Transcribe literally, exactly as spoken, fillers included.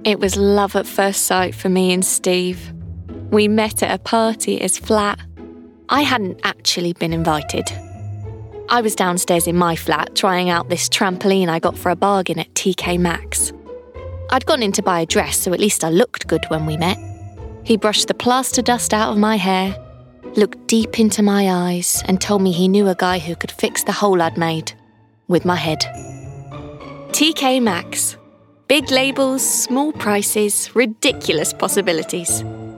It was love at first sight for me and Steve. We met at a party at his flat. I hadn't actually been invited. I was downstairs in my flat trying out this trampoline I got for a bargain at T K Maxx. I'd gone in to buy a dress, so at least I looked good when we met. He brushed the plaster dust out of my hair, looked deep into my eyes, and told me he knew a guy who could fix the hole I'd made with my head. T K Maxx. Big labels, small prices, ridiculous possibilities.